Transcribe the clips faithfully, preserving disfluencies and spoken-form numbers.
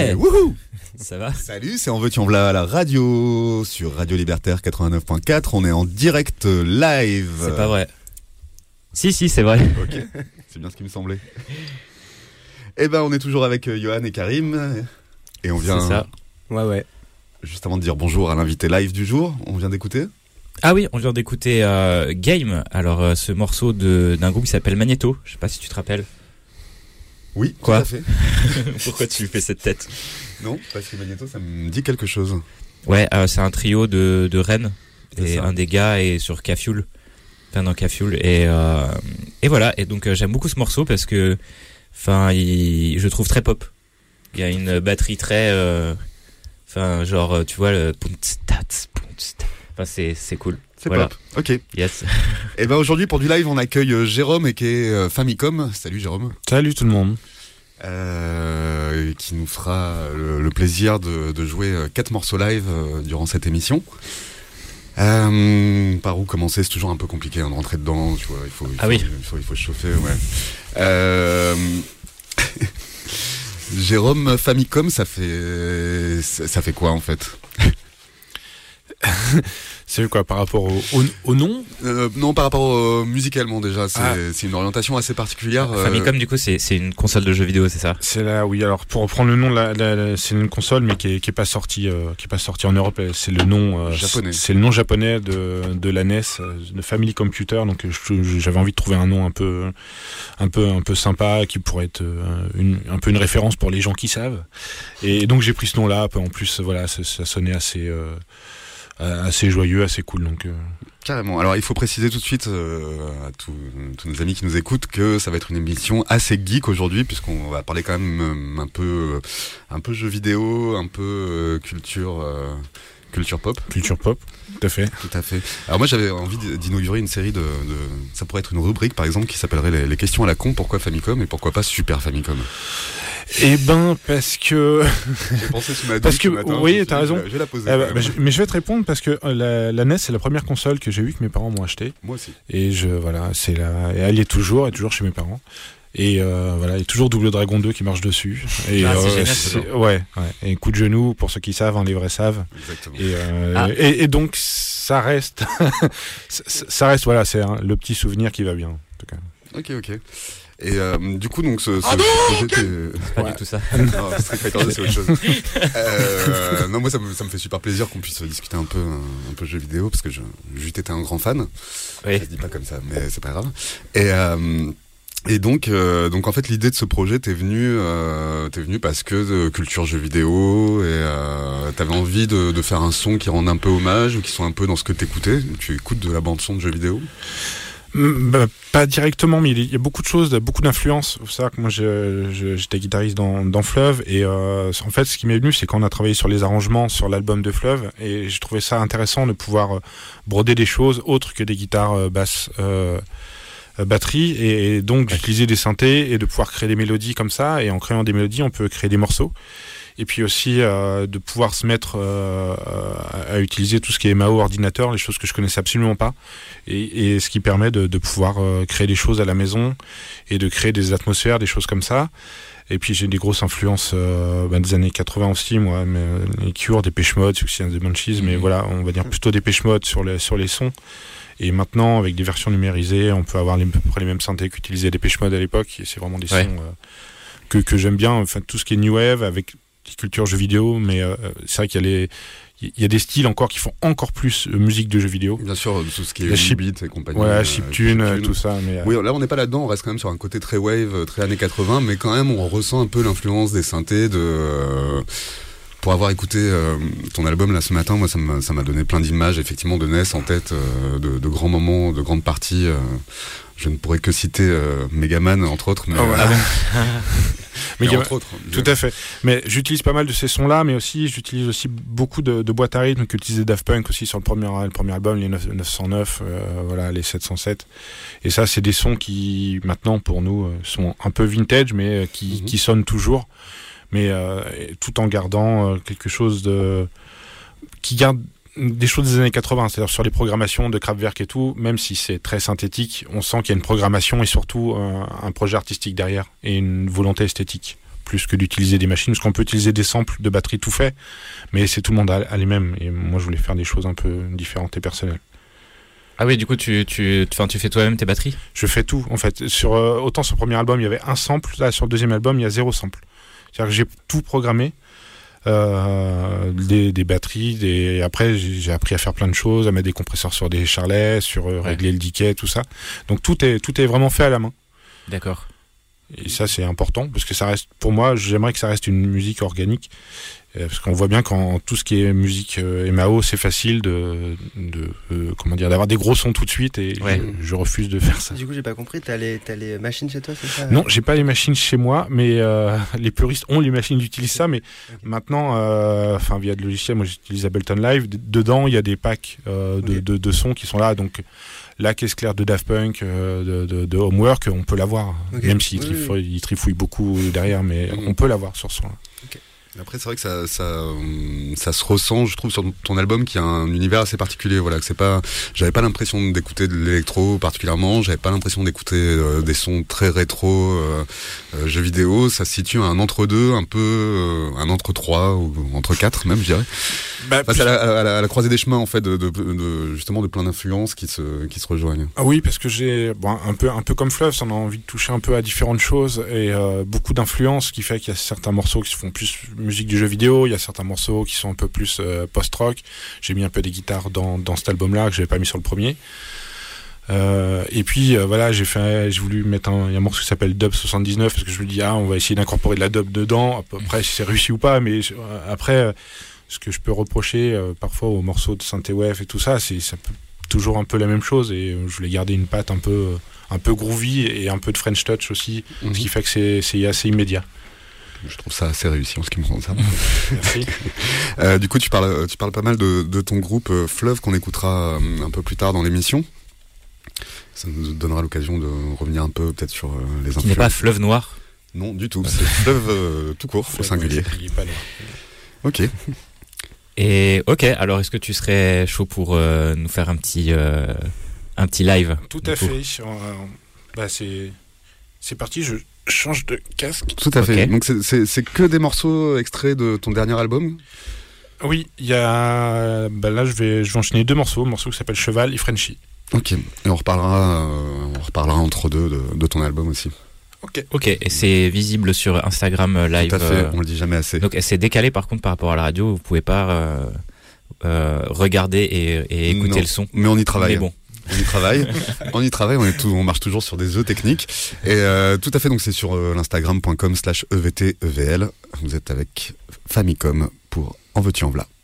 Ouais, wouhou. Ça va? Salut, c'est En veux-tu en voilà à la radio, sur Radio Libertaire quatre-vingt-neuf point quatre. On est en direct live. C'est pas vrai. Si, si, c'est vrai. Ok, c'est bien ce qui me semblait. Eh ben, on est toujours avec Johan et Karim. Et on vient. C'est ça. Ouais, ouais. Juste avant de dire bonjour à l'invité live du jour, on vient d'écouter. Ah oui, on vient d'écouter euh, Game. Alors, euh, ce morceau de, d'un groupe qui s'appelle Magneto. Je sais pas si tu te rappelles. Oui, Quoi? tout à fait. Pourquoi tu fais cette tête? Non, parce que Magneto, ça me dit quelque chose. Ouais, euh, c'est un trio de, de Rennes. C'est Et ça. un des gars est sur K-Fuel. Enfin, dans K-Fuel. Et, euh, et voilà. Et donc, euh, j'aime beaucoup ce morceau parce que, enfin, il, je trouve très pop. Il y a une batterie très, enfin, euh, genre, tu vois, le. Enfin, c'est, c'est cool. C'est voilà. pop. Ok. Yes. Et ben aujourd'hui pour du live, on accueille euh, Jérôme et qui est euh, Famicom. Salut Jérôme. Salut tout le monde. Euh, qui nous fera le, le plaisir de, de jouer euh, quatre morceaux live euh, durant cette émission. Euh, par où commencer, c'est toujours un peu compliqué hein, de rentrer dedans. Tu vois, il faut, il faut, Ah oui. il faut, il faut se chauffer. Ouais. Euh... Jérôme, Famicom, ça fait ça fait quoi en fait? C'est quoi par rapport au, au, au nom? euh, Non, par rapport au, musicalement déjà, c'est, ah. c'est une orientation assez particulière. Euh... Famicom du coup c'est, c'est une console de jeux vidéo, c'est ça? C'est là, oui. Alors pour reprendre le nom, la, la, la, c'est une console mais qui est, qui est pas sortie, euh, qui est pas sortie en Europe. C'est le nom euh, japonais. C'est, c'est le nom japonais de, de la N E S, de Family Computer. Donc je, j'avais envie de trouver un nom un peu, un peu, un peu sympa qui pourrait être une, un peu une référence pour les gens qui savent. Et donc j'ai pris ce nom-là. En plus, voilà, ça, ça sonnait assez. Euh, assez joyeux, assez cool donc euh... Carrément. Alors il faut préciser tout de suite euh, à tous, tous nos amis qui nous écoutent que ça va être une émission assez geek aujourd'hui puisqu'on va parler quand même euh, un peu un peu jeux vidéo, un peu euh, culture euh, culture pop. Culture pop, tout à fait. Tout à fait. Alors moi j'avais envie d'inaugurer une série de, de ça pourrait être une rubrique par exemple qui s'appellerait les, les questions à la con. Pourquoi Famicom et pourquoi pas Super Famicom? Eh ben parce que j'ai pensé sous ma douche parce que ce matin, oui t'as raison. Je vais la poser. Eh ben, bah, je, mais je vais te répondre parce que la, la N E S c'est la première console que j'ai eue que mes parents m'ont acheté. Moi aussi. Et je voilà c'est la et elle y est toujours, elle est toujours chez mes parents. Et euh, voilà, il y a toujours Double Dragon deux qui marche dessus. Et ah, c'est euh, génial, c'est, c'est ouais, ouais. Et coup de genou pour ceux qui savent, hein, les vrais savent. Exactement. Et, euh, ah. et, et donc ça reste, ça, ça reste voilà, c'est hein, le petit souvenir qui va bien. En tout cas. Ok, ok. Et euh, du coup, donc, ce, ce ah projet, t'es... c'est pas ouais. du tout ça. Non, Street Fighter deux, c'est autre chose. Euh, non, moi, ça me, ça me fait super plaisir qu'on puisse discuter un peu, un, un peu jeux vidéo, parce que je, juste été un grand fan. Oui. Ça se dit pas comme ça, mais c'est pas grave. Et, euh, et donc, euh, donc, en fait, l'idée de ce projet t'es venue, euh, t'es venue parce que de culture jeux vidéo, et euh, t'avais envie de, de faire un son qui rende un peu hommage, ou qui soit un peu dans ce que t'écoutais. Tu écoutes de la bande-son de jeux vidéo? Bah, pas directement, mais il y a beaucoup de choses, beaucoup d'influences. Faut savoir que moi, je, je, j'étais guitariste dans, dans Fleuve, et euh, en fait, ce qui m'est venu, c'est quand on a travaillé sur les arrangements sur l'album de Fleuve, et j'ai trouvé ça intéressant de pouvoir broder des choses autres que des guitares basses, euh, batterie, et, et donc d'utiliser des synthés et de pouvoir créer des mélodies comme ça. Et en créant des mélodies, on peut créer des morceaux. Et puis aussi euh, de pouvoir se mettre euh, à utiliser tout ce qui est M A O ordinateur, les choses que je connaissais absolument pas, et, et ce qui permet de, de pouvoir euh, créer des choses à la maison et de créer des atmosphères, des choses comme ça. Et puis j'ai des grosses influences euh, bah, des années quatre-vingts aussi, moi, mais, euh, les Cure, Dépêche Mode, Success des Banshees, mmh. mais voilà, on va dire plutôt Dépêche Mode sur les sur les sons. Et maintenant, avec des versions numérisées, on peut avoir les, à peu près les mêmes synthés qu'utilisaient Dépêche Mode à l'époque. Et c'est vraiment des ouais. sons euh, que que j'aime bien. Enfin, tout ce qui est new wave avec culture jeux vidéo, mais euh, c'est vrai qu'il y a les il y a des styles encore qui font encore plus euh, musique de jeux vidéo. Bien sûr, tout ce qui est chip beat et compagnie. Ouais, chiptune, euh, tout ça. Mais, euh... oui, là on n'est pas là-dedans, on reste quand même sur un côté très wave, très années quatre-vingts, mais quand même on ressent un peu l'influence des synthés de. Euh, pour avoir écouté euh, ton album là ce matin, moi ça m'a, ça m'a donné plein d'images effectivement de N E S en tête, euh, de, de grands moments, de grandes parties. Euh, je ne pourrais que citer euh, Megaman entre autres, mais. Oh, voilà. euh, Mais entre autres. Tout à fait. Mais j'utilise pas mal de ces sons-là, mais aussi j'utilise aussi beaucoup de, de boîtes à rythme qu'utilisait Daft Punk aussi sur le premier, le premier album, les neuf cent neuf, euh, voilà, les sept cent sept. Et ça, c'est des sons qui maintenant pour nous euh, sont un peu vintage, mais euh, qui, mm-hmm. qui sonnent toujours, mais euh, tout en gardant euh, quelque chose de qui garde des choses des années quatre-vingts, c'est-à-dire sur les programmations de Kraftwerk et tout, même si c'est très synthétique, on sent qu'il y a une programmation et surtout un, un projet artistique derrière et une volonté esthétique plus que d'utiliser des machines, parce qu'on peut utiliser des samples de batterie tout fait, mais c'est tout le monde a, a les mêmes. Et moi, je voulais faire des choses un peu différentes et personnelles. Ah oui, du coup, tu, tu, enfin, tu fais toi-même tes batteries ? Je fais tout, en fait. Sur, euh, autant sur le premier album, il y avait un sample. Là, sur le deuxième album, il y a zéro sample. C'est-à-dire que j'ai tout programmé. Euh, des, des batteries, des... après j'ai, j'ai appris à faire plein de choses, à mettre des compresseurs sur des charlets, sur euh, régler ouais. le decay, tout ça. Donc tout est, tout est vraiment fait à la main. D'accord. Et ça c'est important parce que ça reste, pour moi, j'aimerais que ça reste une musique organique. Parce qu'on voit bien qu'en tout ce qui est musique euh, M A O, c'est facile de, de euh, comment dire, d'avoir des gros sons tout de suite et ouais. je, je refuse de faire ça. Du coup, j'ai pas compris. T'as les, t'as les machines chez toi, c'est ça ? Non, j'ai pas les machines chez moi, mais euh, les puristes ont les machines, utilisent ça. Mais okay. maintenant, enfin euh, via de logiciels, moi j'utilise Ableton Live. D- dedans, il y a des packs euh, de, okay. de, de sons qui sont là. Donc la caisse claire de Daft Punk, euh, de, de, de Homework, on peut l'avoir, okay. même s'il oui, trifouille, oui. trifouille beaucoup derrière, mais mmh. on peut l'avoir sur ce son-là. Okay. Après, c'est vrai que ça, ça, ça se ressent, je trouve, sur ton album, qui a un univers assez particulier. Voilà, que c'est pas, j'avais pas l'impression d'écouter de l'électro particulièrement. J'avais pas l'impression d'écouter euh, des sons très rétro, euh, euh, jeux vidéo. Ça se situe à un entre-deux, un peu, euh, un entre-trois ou entre quatre même, je dirais. Bah, enfin, c'est à la, à, la, à la croisée des chemins, en fait, de, de, de justement de plein d'influences qui se, qui se rejoignent. Ah oui, parce que j'ai, bon, un peu, un peu comme Fluff, on a envie de toucher un peu à différentes choses et euh, beaucoup d'influences, ce qui fait qu'il y a certains morceaux qui se font plus musique du jeu vidéo, il y a certains morceaux qui sont un peu plus euh, post-rock. J'ai mis un peu des guitares dans, dans cet album-là que j'avais pas mis sur le premier. Euh, et puis euh, voilà, j'ai fait, j'ai voulu mettre un, il y a un morceau qui s'appelle Dub soixante-dix-neuf parce que je me dis ah, on va essayer d'incorporer de la dub dedans. À peu près si c'est réussi ou pas, mais euh, après, euh, ce que je peux reprocher euh, parfois aux morceaux de synthwave et tout ça, c'est ça peut toujours un peu la même chose et euh, je voulais garder une patte un peu, euh, un peu groovy et un peu de French touch aussi, mm-hmm. ce qui fait que c'est, c'est assez immédiat. Je trouve ça assez réussi en ce qui me concerne. Merci. euh, du coup, tu parles, tu parles pas mal de, de ton groupe euh, Fleuve qu'on écoutera euh, un peu plus tard dans l'émission. Ça nous donnera l'occasion de revenir un peu peut-être sur euh, les influences. Qui n'est pas Fleuve Noir ? Non, du tout. C'est Fleuve euh, tout court, au singulier. Ok. Et ok. Alors, est-ce que tu serais chaud pour euh, nous faire un petit, euh, un petit live ? Tout à fait. Euh, bah, c'est, c'est parti. Je change de casque. Tout à fait. Okay. Donc c'est, c'est, c'est que des morceaux extraits de ton dernier album ? Oui, il y a. Bah là, je vais, je vais enchaîner deux morceaux. Un morceau qui s'appelle Cheval et Frenchy. Ok. Et on reparlera, euh, on reparlera entre deux de, de ton album aussi. Ok. Ok. Et c'est visible sur Instagram Live. Tout à fait. Euh... On le dit jamais assez. Donc c'est décalé par contre par rapport à la radio. Vous pouvez pas euh, euh, regarder et, et écouter non, le son. Mais on y travaille. Mais bon. On y travaille, on y travaille, on est tout, on marche toujours sur des œufs techniques. Et euh, tout à fait, donc c'est sur euh, l'instagram point com slash E V T E V L. Vous êtes avec Famicom pour En veux-tu en v'là.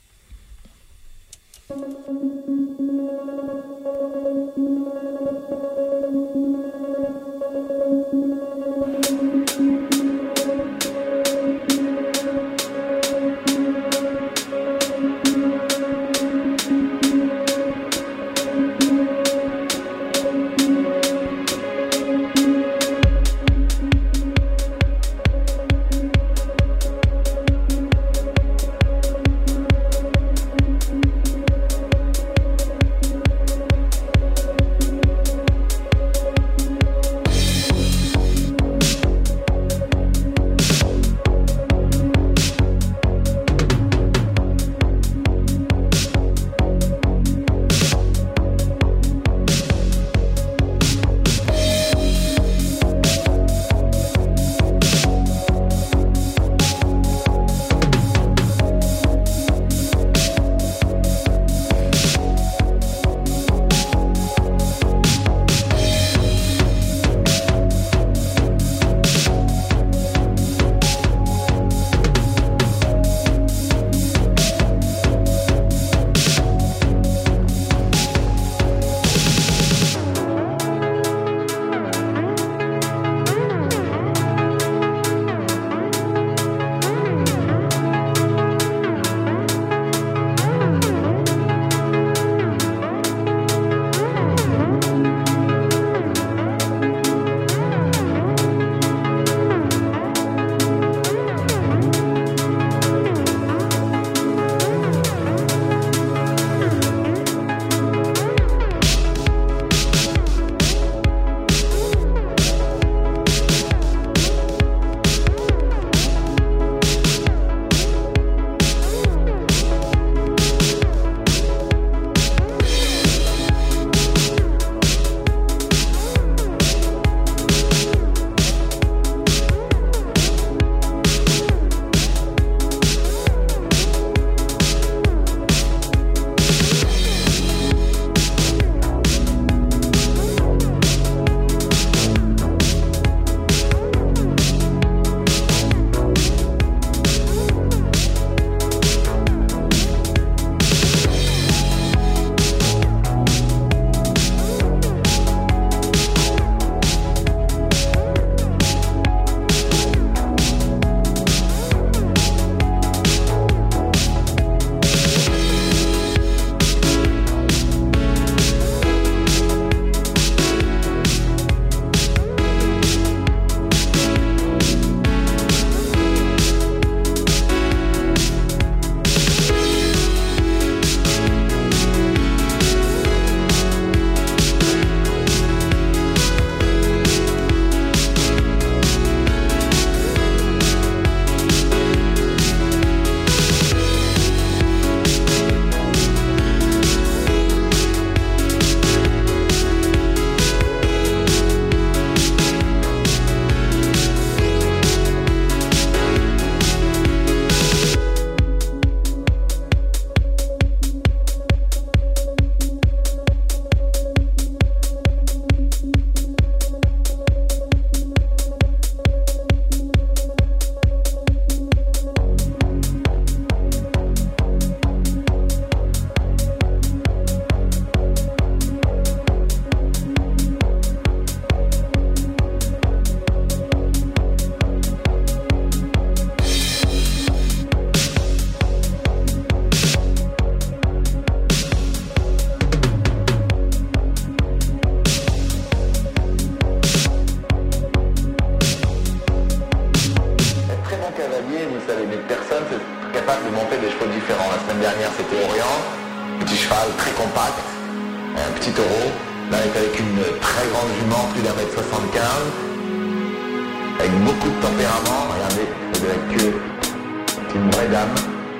un petit taureau. Là, elle est avec une très grande jument, plus d'un mètre soixante-quinze, avec beaucoup de tempérament. Regardez, c'est de la queue. C'est une vraie dame.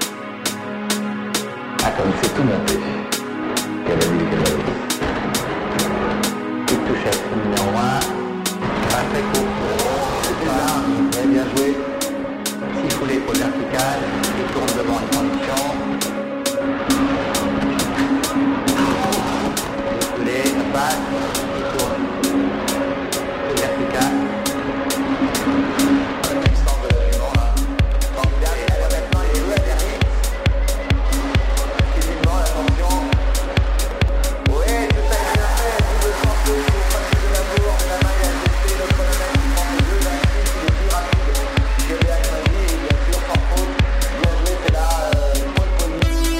Ah, comme il fait tout monter. Cavalier, cavalier. Toute touchette, numéro un. Pas très court. C'est là, très bien joué. Six foulées pour le vertical. Il tourne devant les conditions. Deux foulées, ça passe. Il tourne. Le vertical. L'extence de la jument là. Formidable. Et là, maintenant, il est où la dernière? Exclusivement, attention. Oui, tout a été bien fait. Double chanteau, il faut passer de la bourre. La main, il a jeté le chronomètre. Il prend les deux, là, il est plus rapide. Je l'ai choisi, et bien sûr, sans faute. Bien joué, c'est là, euh, pole position.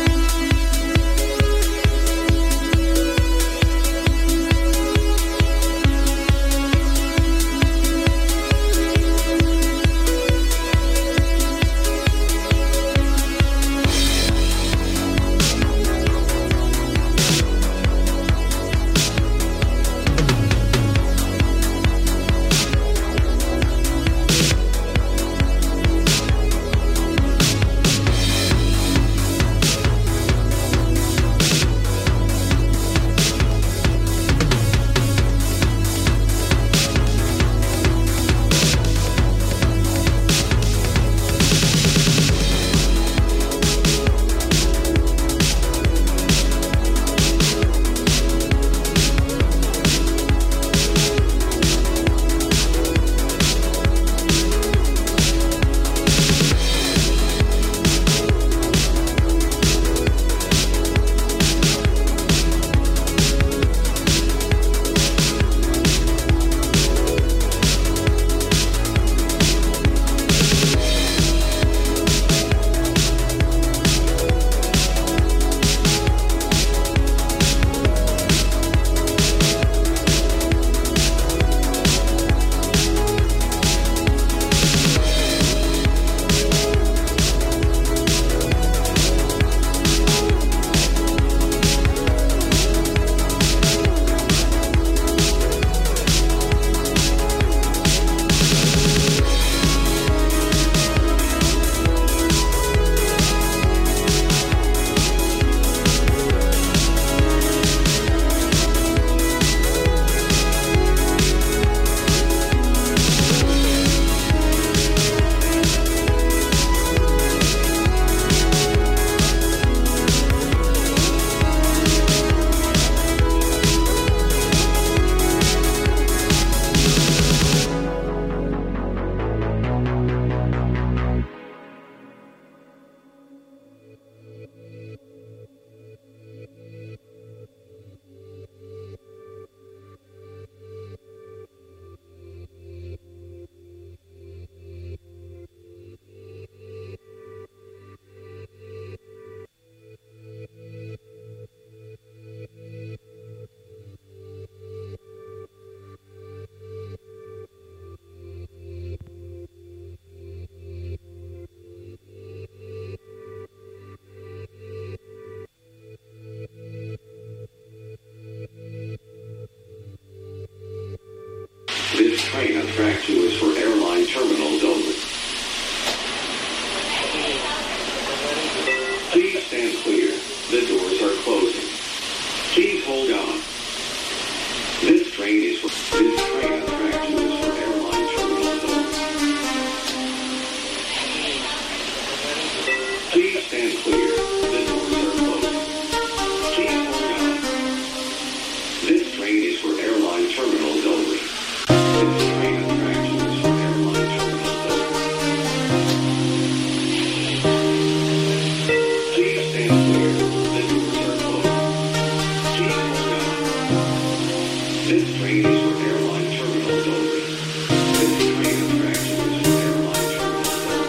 This train on track two is for airline terminals only. Please stand clear. The doors are closing. Please hold on. This train is for this train on track two is for airline terminals only. Please stand clear. The doors are closing. Please hold on. This train is for airline terminals only. This train on track two is for airline terminals only. Please stand clear. The doors are closing. Please hold on. This train is for airline terminals only. This train on track two is for airline terminals only.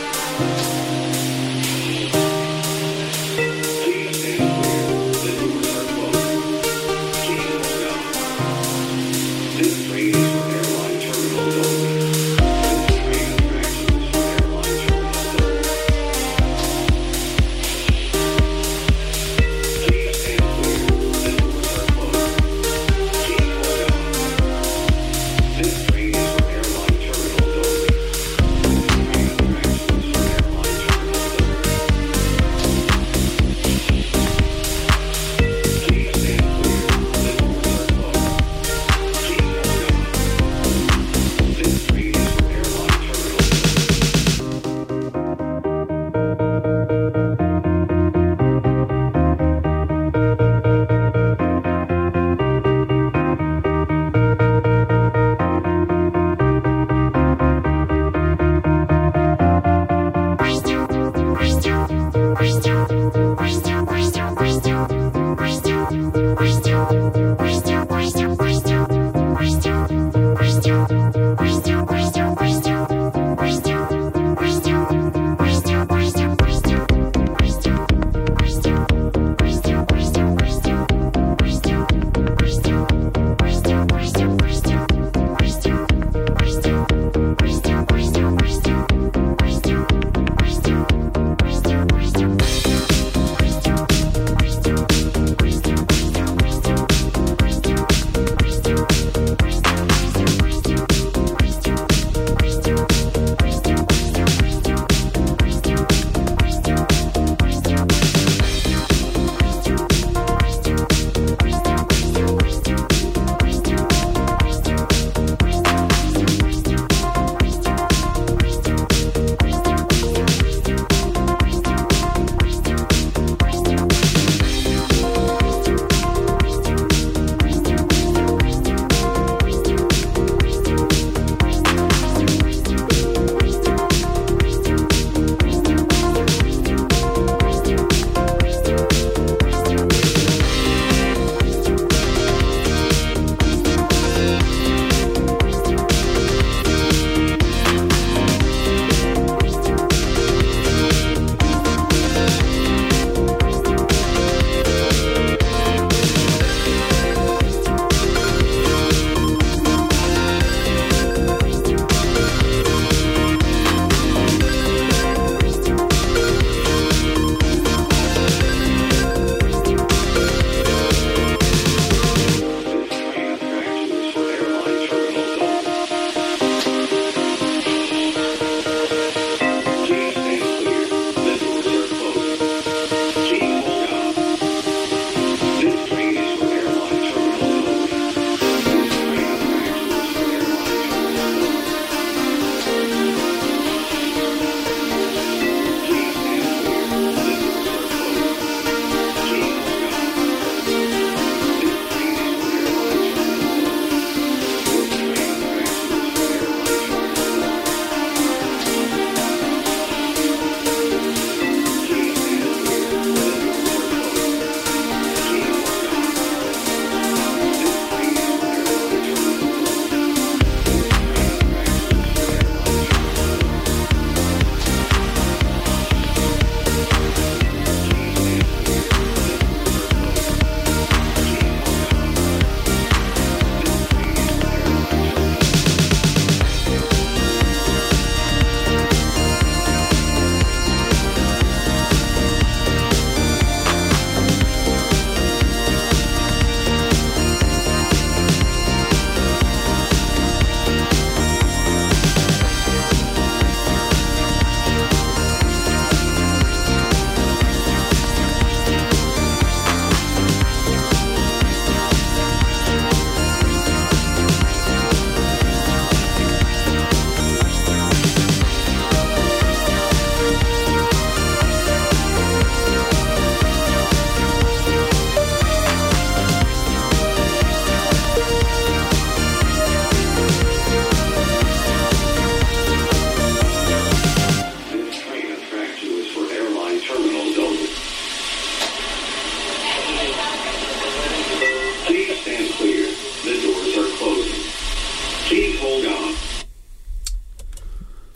Please stand clear. The doors are closing. Please hold on. This train is for airline terminals only. This train on track two is for airline terminals only. Please stand clear. The doors are closing.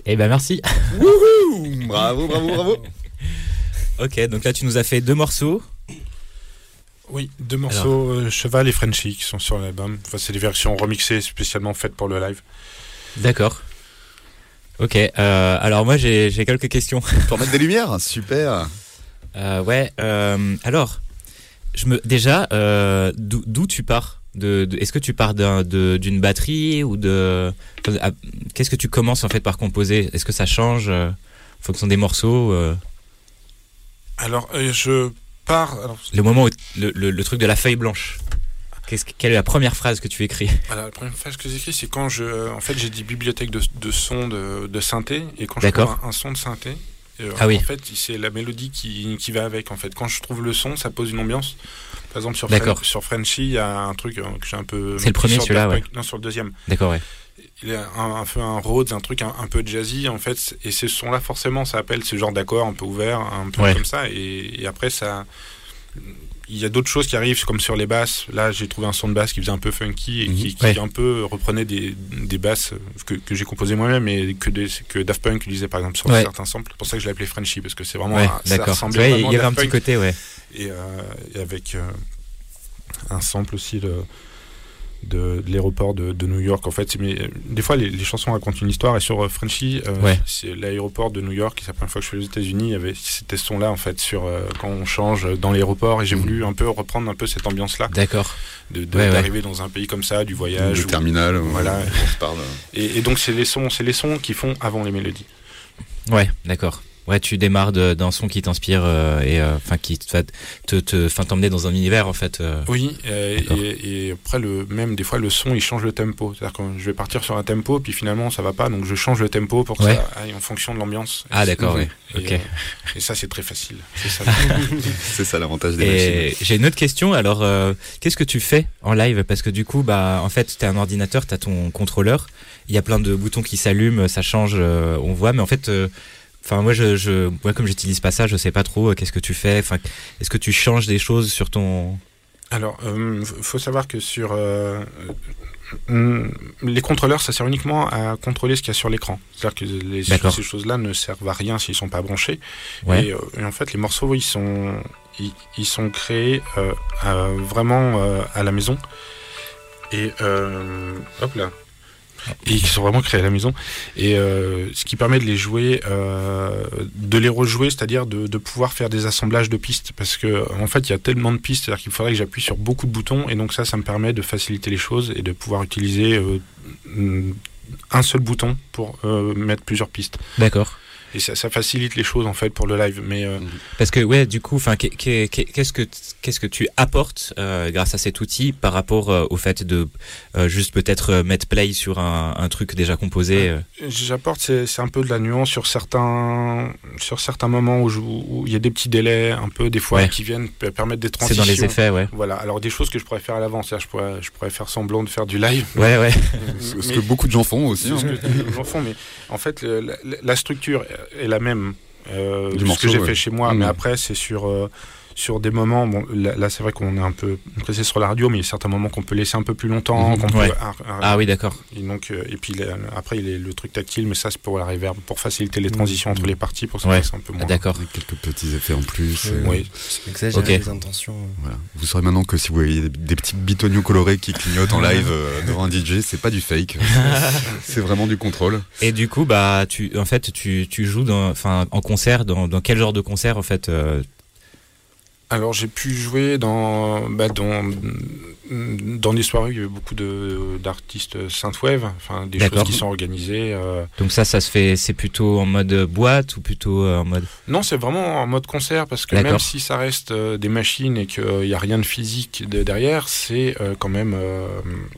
Eh ben merci. Wouhou, bravo, bravo, bravo. Ok, donc là tu nous as fait deux morceaux. Oui, deux morceaux, euh, Cheval et Frenchy, qui sont sur l'album. Enfin, c'est des versions remixées spécialement faites pour le live. D'accord. Ok, euh, alors moi j'ai, j'ai quelques questions. Pour mettre des lumières, super. Euh, ouais, euh, alors, je me, déjà, euh, d'où, d'où tu pars de, de, est-ce que tu pars d'un, de, d'une batterie ou de... enfin, à- qu'est-ce que tu commences en fait par composer? Est-ce que ça change euh, en fonction des morceaux euh, Alors, euh, je pars... Alors, le moment où le, le, le truc de la feuille blanche. Qu'est-ce que- quelle est la première phrase que tu écris? voilà, la première phrase que j'écris, c'est quand je... En fait, j'ai des bibliothèques de, de sons de, de synthé, et quand je D'accord. trouve un, un son de synthé, euh, Ah oui. en fait, c'est la mélodie qui, qui va avec. En fait, quand je trouve le son, ça pose une ambiance. Par exemple, sur, D'accord. Fren- sur Frenchy, il y a un truc euh, que j'ai un peu... C'est le premier, sur celui-là, Daft Punk- Non, sur le deuxième. D'accord, ouais. Il y a un, un peu un Rhodes, un truc un, un peu jazzy en fait, et ce son là forcément ça appelle ce genre d'accord un peu ouvert, un peu Ouais. comme ça, et, et après ça, il y a d'autres choses qui arrivent comme sur les basses. Là j'ai trouvé un son de basse qui faisait un peu funky et qui, qui Ouais. un peu reprenait des, des basses que, que j'ai composées moi-même et que, des, que Daft Punk utilisait par exemple sur Ouais. certains samples. C'est pour ça que je l'ai appelé Frenchy, parce que c'est vraiment Ouais, un- ça d'accord. ressemblait Ouais, vraiment il y à avait un Daft petit Punk. côté, ouais. Et, euh, et avec euh, un sample aussi de, de, de l'aéroport de, de New York. En fait, c'est- mais, euh, des fois, les, les chansons racontent une histoire. Et sur euh, Frenchy, euh, Ouais. c'est l'aéroport de New York. C'est la première fois que je suis aux États-Unis. Il y avait c'était ce son-là, en fait, sur euh, quand on change dans l'aéroport. Et j'ai Mhm. voulu un peu reprendre un peu cette ambiance-là, D'accord. de, de- Ouais, ouais. d'arriver dans un pays comme ça, du voyage. Le où- terminal, Voilà. euh, on se parle. Et, et donc, c'est les sons, c'est les sons qui font avant les mélodies. Ouais, d'accord. Ouais, tu démarres de- d'un son qui t'inspire euh, et euh, enfin qui te te te enfin t'emmener dans un univers en fait. euh. Oui, euh, D'accord. et, et après, le, même des fois, le son, il change le tempo. C'est-à-dire que je vais partir sur un tempo, puis finalement, ça va pas, donc je change le tempo pour que Ouais. ça aille en fonction de l'ambiance. Ah d'accord, Et, ouais. et, Ok. euh, et ça, c'est très facile. C'est ça. C'est ça l'avantage des machines. Et j'ai une autre question. Alors, euh, qu'est-ce que tu fais en live? Parce que du coup, bah, en fait, t'as un ordinateur, t'as ton contrôleur. Il y a plein de boutons qui s'allument, ça change, euh, on voit. Mais en fait, euh, enfin, moi, je, je, moi, comme j'utilise pas ça, je sais pas trop. euh, qu'est-ce que tu fais? Enfin, est-ce que tu changes des choses sur ton? Alors, il faut savoir que sur euh, euh, les contrôleurs, ça sert uniquement à contrôler ce qu'il y a sur l'écran. C'est-à-dire que les, D'accord. ces choses-là ne servent à rien s'ils sont pas branchés. Ouais. Et, euh, et en fait, les morceaux, ils sont, ils, ils sont créés euh, à- vraiment euh, à la maison. Et euh, hop là. Et ils sont vraiment créés à la maison. Et euh, ce qui permet de les jouer, euh, de les rejouer, c'est-à-dire de, de pouvoir faire des assemblages de pistes. Parce que en fait, il y a tellement de pistes, c'est-à-dire qu'il faudrait que j'appuie sur beaucoup de boutons. Et donc ça, ça me permet de faciliter les choses et de pouvoir utiliser euh, un seul bouton pour euh, mettre plusieurs pistes. D'accord. Et ça, ça facilite les choses en fait pour le live. Mais euh, Parce que ouais, du coup, enfin, qu'est- qu'est- qu'est- qu'est-ce que qu'est-ce que tu apportes euh, grâce à cet outil par rapport euh, au fait de euh, juste peut-être euh, mettre play sur un, un truc déjà composé euh. j'apporte, c'est, c'est un peu de la nuance sur certains, sur certains moments où, je- où il y a des petits délais, un peu des fois Ouais. qui viennent p- permettre des C'est transitions. dans les effets, ouais. Voilà, alors des choses que je pourrais faire à l'avance, c'est-à-dire je pourrais, je pourrais faire semblant de faire du live. Ouais, ouais. Ce, ce Mais- que beaucoup de gens font aussi. c'est hein. ce que les gens font, mais en fait, le- la, la structure est la même. Euh, Du de ce morceau, que j'ai ouais. fait chez moi, Mmh. mais après, c'est sur, euh, sur des moments. Bon, là, là, c'est vrai qu'on est un peu pressé sur la radio, mais il y a certains moments qu'on peut laisser un peu plus longtemps. Mmh. qu'on Ouais. peut, ah, ah, Ah oui, d'accord. et, donc, euh, et puis là, après, il y a le truc tactile, mais ça, c'est pour la reverb, pour faciliter les transitions entre les parties, pour que ça Ouais. fasse un peu moins. Ah, d'accord. Avec quelques petits effets en plus. Oui, euh, Oui. Exagérer Ok. les intentions. Voilà. Vous saurez maintenant que si vous voyez des, des petits bitoniaux colorés qui clignotent en live euh, devant un D J, c'est pas du fake, c'est- c'est vraiment du contrôle. Et du coup, bah, tu, en fait, tu, tu joues dans, enfin, en concert, dans, dans quel genre de concert, en fait euh, Alors, j'ai pu jouer dans, bah, dans, dans des soirées où il y avait beaucoup de, d'artistes synthwave, enfin, des D'accord. choses qui sont organisées. euh. Donc ça, ça se fait, c'est plutôt en mode boîte ou plutôt euh, en mode. Non, c'est vraiment en mode concert, parce que D'accord. même si ça reste euh, des machines et qu'il n'y a rien de physique de- derrière, c'est euh, quand même... euh,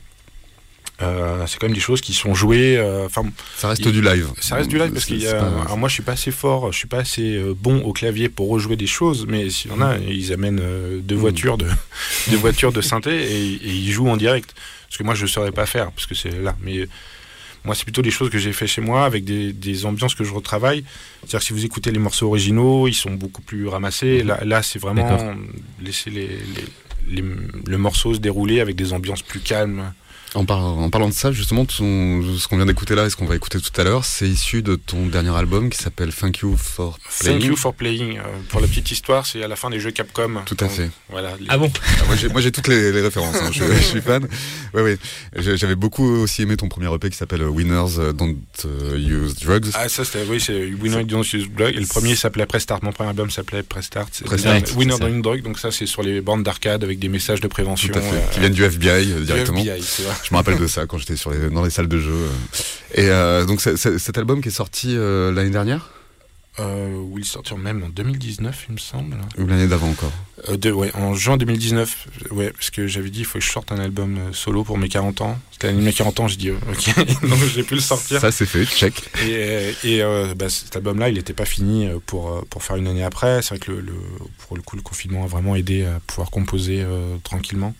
euh, c'est quand même des choses qui sont jouées. euh, Enfin, Ça reste Il- du live. ça reste du live parce C'est- qu'il y c'est a. pas- Alors moi, je suis pas assez fort, je suis pas assez euh, bon au clavier pour rejouer des choses, mais s'il y en a, ils amènent euh, deux Mm. voitures de deux voitures de synthé et, et ils jouent en direct. Parce que moi, je saurais pas faire parce que c'est là. Mais euh, moi, c'est plutôt des choses que j'ai fait chez moi avec des, des ambiances que je retravaille. C'est-à-dire que si vous écoutez les morceaux originaux, ils sont beaucoup plus ramassés. Là, là c'est vraiment D'accord. laisser les, les- les- le morceau se dérouler avec des ambiances plus calmes. En, par- en parlant de ça, justement, ton- ce qu'on vient d'écouter là et ce qu'on va écouter tout à l'heure, c'est issu de ton dernier album qui s'appelle Thank You for Playing. Thank you for playing. Euh, pour la petite histoire, c'est à la fin des jeux Capcom. Tout à Donc, fait. Voilà. les- Ah bon? Ah, moi, j'ai, moi j'ai toutes les, les références, hein. je, je suis fan. Ouais, ouais. J'ai- J'avais beaucoup aussi aimé ton premier E P qui s'appelle Winners Don't euh, Use Drugs. Ah, ça, c'était, oui, c'est Winner Don't Use Drug. Et le premier s'appelait Prestart. Mon premier album s'appelait Prestart. C'est Prestart, Winner- c'est Winner ça. Don't Use Drug. Donc, ça, c'est sur les bandes d'arcade avec des messages de prévention. Tout à fait. euh, Qui viennent du F B I euh, du directement. F B I, c'est vrai. Je me rappelle de ça quand j'étais sur les, dans les salles de jeu. Et euh, donc c'est- c'est- cet album qui est sorti euh, l'année dernière Euh, où il sortit même en deux mille dix-neuf, il me semble. ou l'année d'avant encore? Euh, de, ouais, en juin deux mille dix-neuf, ouais, parce que j'avais dit il faut que je sorte un album euh, solo pour mes quarante ans. C'était l'année de mes quarante ans, j'ai dit euh, ok, donc j'ai pu le sortir. Ça c'est fait, check. Et, euh, et euh, bah, cet album-là, il n'était pas fini euh, pour, euh, pour faire une année après. C'est vrai que le, le, pour le coup, le confinement a vraiment aidé à pouvoir composer euh, tranquillement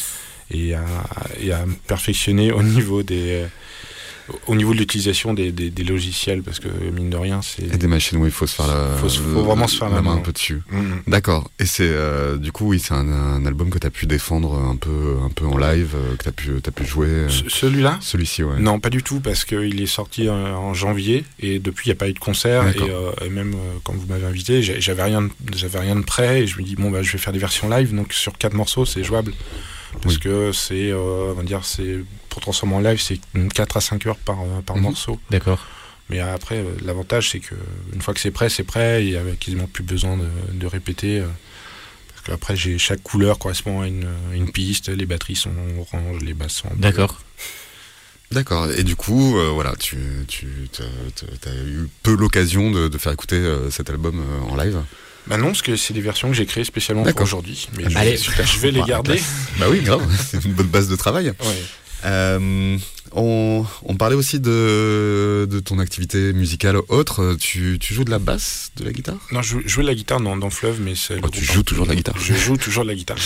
et à, et à me perfectionner au niveau des... euh, au niveau de l'utilisation des, des, des logiciels, parce que mine de rien, c'est... Et des machines où il faut se faire la, Faut se- faut vraiment se faire la main main. un peu dessus. Mhm. D'accord. Et c'est euh, du coup oui, c'est un, un album que t'as pu défendre un peu, un peu en live, euh, que t'as pu, t'as pu jouer. euh, Ce- Celui-là Celui-ci, ouais. Non, pas du tout, parce qu'il est sorti en, en janvier et depuis il n'y a pas eu de concert. Et, D'accord. euh, et même euh, quand vous m'avez invité, j'ai- j'avais rien, de- j'avais rien de prêt et je me dis bon bah je vais faire des versions live. Donc sur quatre morceaux, c'est jouable parce Oui. que c'est, euh, on va dire, c'est pour transformer en live, c'est quatre à cinq heures par euh, par Mhm. morceau. D'accord. Mais après, euh, l'avantage c'est que une fois que c'est prêt, c'est prêt. Il n'y a quasiment plus besoin de, de répéter. euh, parce qu'après, j'ai chaque couleur correspond à une, une piste. Les batteries sont orange, les basses sont bleues. D'accord. D'accord. Et du coup, euh, voilà, tu, tu t'as, t'as- t'as eu peu l'occasion de, de faire écouter euh, cet album euh, en live. Bah non, parce que c'est des versions que j'ai créées spécialement pour D'accord. aujourd'hui. Mais je, Allez. vais, super, je vais les Ah, garder. Bah oui, grave. C'est une bonne base de travail. Ouais. Euh, on, on parlait aussi de, de ton activité musicale autre. Tu, tu joues de la basse, de la guitare? Non, je je jouais de la guitare dans, dans Fleuve, mais c'est. Oh, le tu groupe- joues toujours de la guitare. Je joue toujours de la guitare.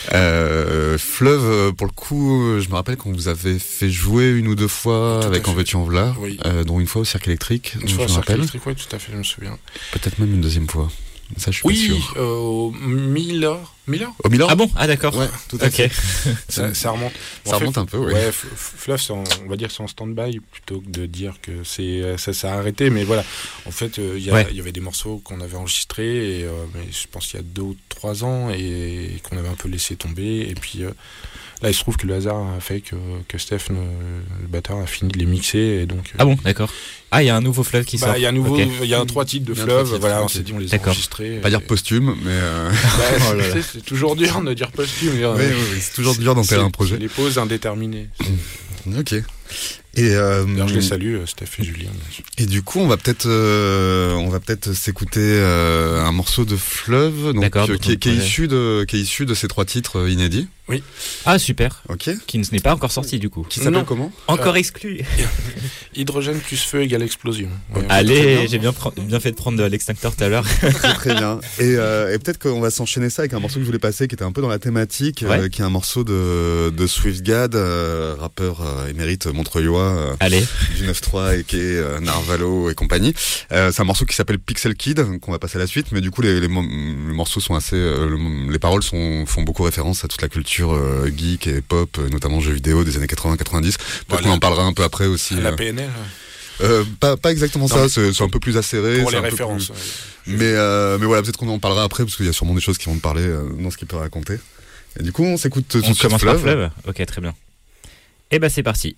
Euh, Fleuve, euh, pour le coup, je me rappelle qu'on vous avait fait jouer une ou deux fois Tout à avec fait. En veux-tu en v'là, Oui. euh, dont une fois au Cirque électrique, Une dont fois je à me Cirque rappelle. électrique, oui, tout à fait, je me souviens. Peut-être même une deuxième fois. Ça, je suis pas Oui, sûr. euh, au Miller. Miller Au Milan? Ah bon? Ah d'accord. Ouais, tout à Ok. fait. ça, ça remonte. Ça En fait, remonte un peu, oui. Ouais, F- F- Fleuve, c'est en- on va dire que c'est en stand-by plutôt que de dire que c'est euh, ça s'est arrêté. Mais voilà, en fait, euh, il y, a- Ouais. il y avait des morceaux qu'on avait enregistrés, et, euh, mais je pense qu'il y a deux ou trois ans, et, et qu'on avait un peu laissé tomber. Et puis euh, là, il se trouve que le hasard a fait que, que Steph, le, le batteur, a fini de les mixer. Et donc, euh, Ah bon, d'accord. Ah, il y a un nouveau Fleuve qui bah, sort. il y a un nouveau, Ok. il y a un trois titres de Il y a un Fleuve. trois titres, Voilà, on ok. s'est dit, on les a D'accord. enregistrés. Pas dire et- posthume, mais euh, Bah, Oh là là. c'est- c'est toujours dur de dire posthume. mais, euh, oui, oui, oui, c'est toujours dur d'enterrer c'est- un projet. c'est les pauses indéterminées. Ok. Et, euh, D'ailleurs, je les salue, euh, Steph et Julien. bien sûr. et du coup, on va peut-être, euh, on va peut-être s'écouter euh, un morceau de Fleuve, donc D'accord, euh, donc qui, est- on qui est pourrait- issu de, qui est issu de ces trois titres euh, inédits. Ah super. Ok. Qui ne n'est pas encore sorti du coup. Qui s'appelle Non. comment? Encore Euh, exclu. Hydrogène plus feu égale explosion. Ouais, Très Allez, bien. j'ai bien, pre- bien fait de prendre de l'extincteur tout à l'heure. Très très bien. Et, euh, et peut-être qu'on va s'enchaîner ça avec un morceau que je voulais passer, qui était un peu dans la thématique, euh, Ouais. qui est un morceau de, de Swiftgad, euh, rappeur euh, émérite montreuillois. Euh, Allez. du neuf trois et qui est euh, Narvalo et compagnie. Euh, c'est un morceau qui s'appelle Pixel Kid qu'on va passer à la suite, mais du coup les, les, mo- les morceaux sont assez, euh, le- les paroles sont, font beaucoup référence à toute la culture euh, geek et pop, euh, notamment jeux vidéo des années quatre-vingts quatre-vingt-dix. Peut-être Voilà. qu'on en parlera un peu après aussi. La euh. P N L, Euh, pas, pas exactement Non, ça, mais- c'est, c'est un peu plus acéré. pour c'est les un peu références. plus- ouais. Mais, euh, mais voilà, peut-être qu'on en parlera après parce qu'il y a sûrement des choses qui vont te parler euh, dans ce qu'il peut raconter. Et du coup, on s'écoute tout de On suite commence par Fleuve. Fleuve. Ok, très bien. Et bah c'est parti.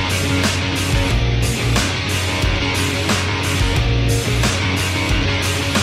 Thank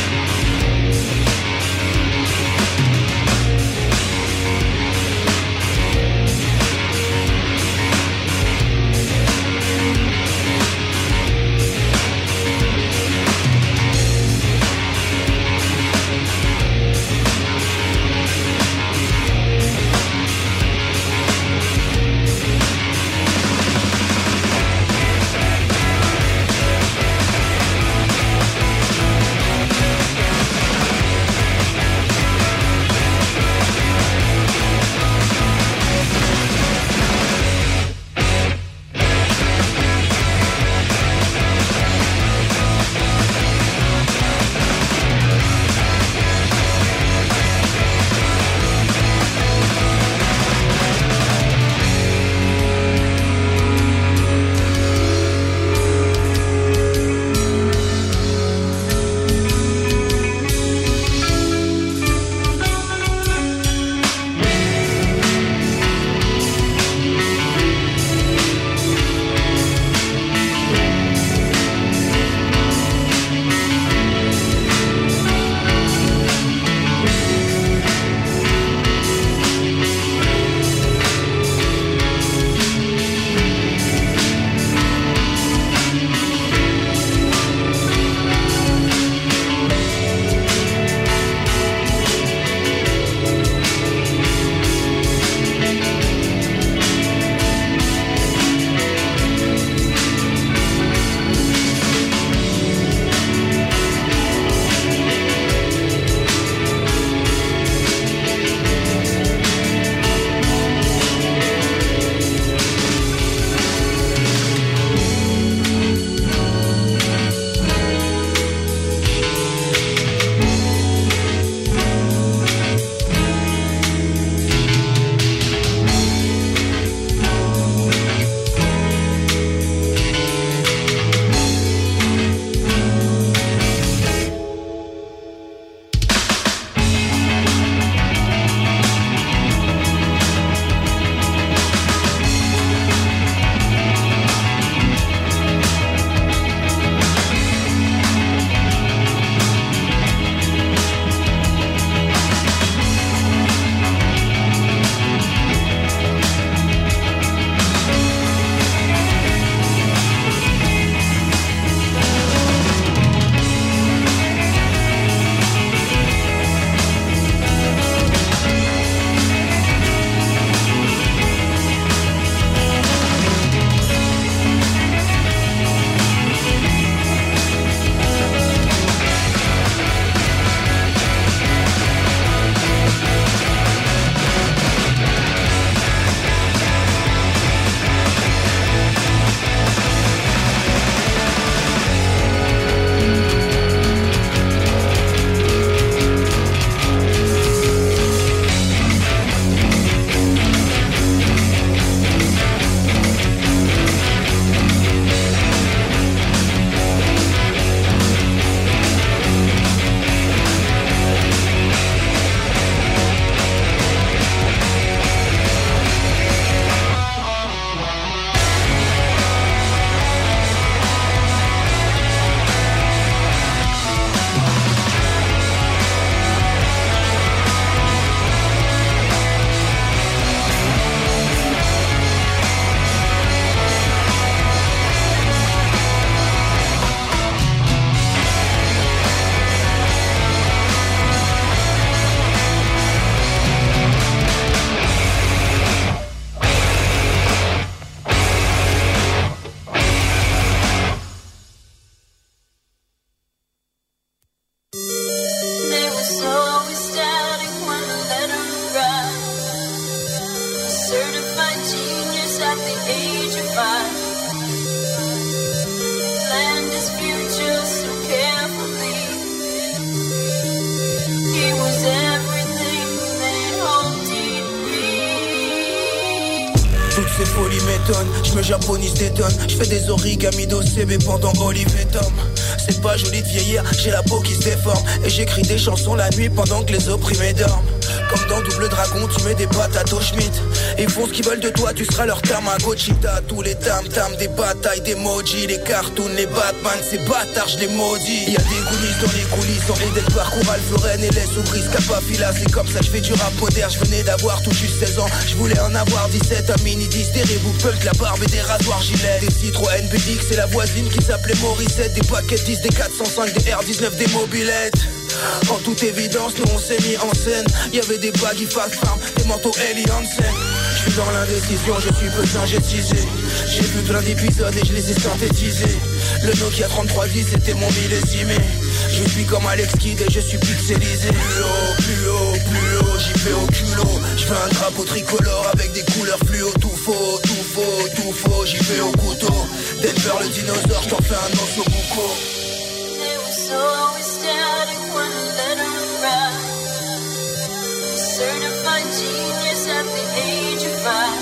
folie m'étonne. Je me japonise des tonnes, je fais des origamis d'O C B pendant Olive et Tom. C'est pas joli de vieillir, j'ai la peau qui se déforme. Et j'écris des chansons la nuit pendant que les opprimés dorment. Comme dans Double Dragon, tu mets des patates au Schmitt. Ils font ce qu'ils veulent de toi, tu seras leur Tamagotchi. T'as tous les tam-tam, des batailles, des emojis, les cartoons, les Batman, ces bâtards, je les maudis. Y'a des coulisses dans les coulisses, envie d'être parcours Alferen et les soubrises, Capafila. C'est comme ça, je fais du rap moderne, je venais d'avoir tout juste seize ans. Je voulais en avoir dix-sept, un mini dix, des Reebok Punk, la barbe et des rasoirs gilets. Des Citroën B X, c'est la voisine qui s'appelait Morissette. Des paquets dix, des quatre cent cinq, des R dix-neuf, des mobilettes. En toute évidence, nous on s'est mis en scène. Y'avait des baggy fast farm, des manteaux Ellie Hansen. Je suis dans l'indécision, je suis peu synthétisé. J'ai vu plein d'épisodes et je les ai synthétisés. Le Nokia trente-trois dix c'était mon millésimé. Je suis comme Alex Kidd et je suis pixelisé. Plus haut, plus haut, plus haut, j'y vais au culot. Je fais un drapeau tricolore avec des couleurs fluo. Tout faux, tout faux, tout faux, j'y vais au couteau. Denver le dinosaure, je t'en fais un os au bouco. Always static when a letter arrived. Certified genius at the age of five.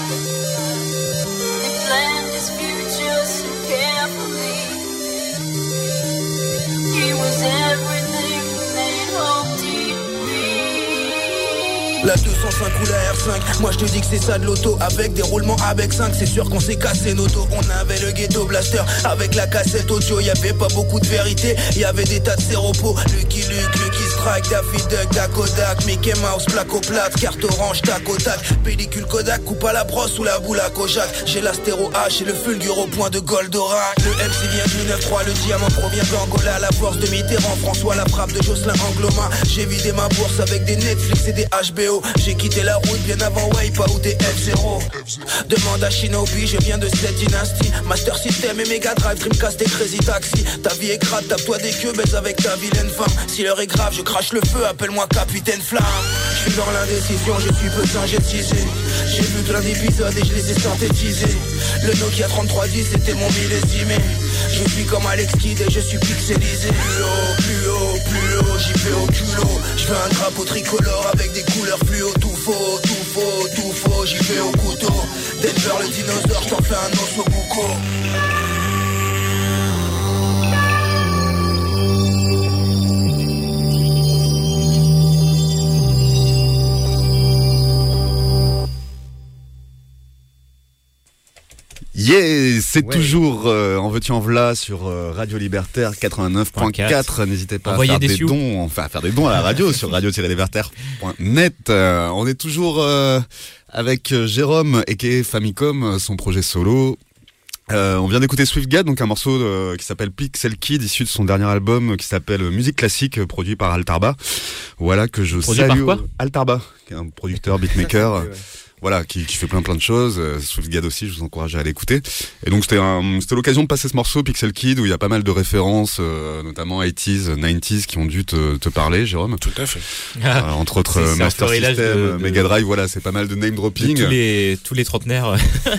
They planned his future so carefully. He was everything they'd hoped he'd be. La deux cent cinq ou la R cinq, moi je te dis que c'est ça de l'auto. Avec des roulements avec cinq, c'est sûr qu'on s'est cassé nos dos. On avait le ghetto blaster avec la cassette audio. Y'avait pas beaucoup de vérité, y'avait des tas de séropos. Lucky Luke, Lucky Strike, Daffy Duck, Dakodak, Mickey Mouse, plaque au plate, carte orange, tac au tac. Pellicule Kodak, coupe à la brosse ou la boule à Kojak. J'ai l'astéro H et le fulgure au point de Goldorak. Le M C vient du neuf trois, le diamant provient d'Angola. La force de Mitterrand, François, la frappe de Jocelyn Angloma. J'ai vidé ma bourse avec des Netflix et des H B O. J'ai quitté la route bien avant Wipeout ou des F zéro. Demande à Shinobi, je viens de cette dynastie. Master System et Mega Drive, Dreamcast et Crazy Taxi. Ta vie est crade, tape-toi des queues, baise avec ta vilaine femme. Si l'heure est grave, je crache le feu, appelle-moi Capitaine Flamme. Je suis dans l'indécision, je suis peu synthétisé. J'ai vu plein d'épisodes et je les ai synthétisés. Le Nokia trente-trois dix c'était mon millésimé. Je suis comme Alex Kidd et je suis pixelisé. Plus haut, plus haut, plus haut, j'y vais au culot. Je fais un drapeau tricolore avec des couleurs fluo. Tout faux, tout faux, tout faux, j'y vais au couteau. Denver le dinosaure, je t'en fais un os au bouco. Yeah, c'est Ouais. toujours euh, en veux-tu en v'là sur euh, Radio Libertaire quatre-vingt-neuf point quatre. N'hésitez pas Envoyez à faire des des, sioux. dons, enfin à faire des dons à la radio sur radio tiret libertaire point net. Euh, on est toujours euh, avec euh, Jérôme aka Famicom, euh, son projet solo. Euh, on vient d'écouter Swiftgad, donc un morceau euh, qui s'appelle Pixel Kid, issu de son dernier album euh, qui s'appelle Musique Classique, euh, produit par Altarba. Voilà que je Produit par salue. quoi Altarba, qui est un producteur, beatmaker. Voilà, qui, qui fait plein plein de choses. Euh, Swiftgad aussi, je vous encourage à l'écouter. Et donc c'était un, c'était l'occasion de passer ce morceau Pixel Kid où il y a pas mal de références, euh, notamment eighties, nineties qui ont dû te, te parler, Jérôme. Tout à fait. Euh, entre autres C'est- euh, c'est un Master florilège System, de- de- Mega Drive, voilà, c'est pas mal de name De dropping. tous les tous les trentenaires.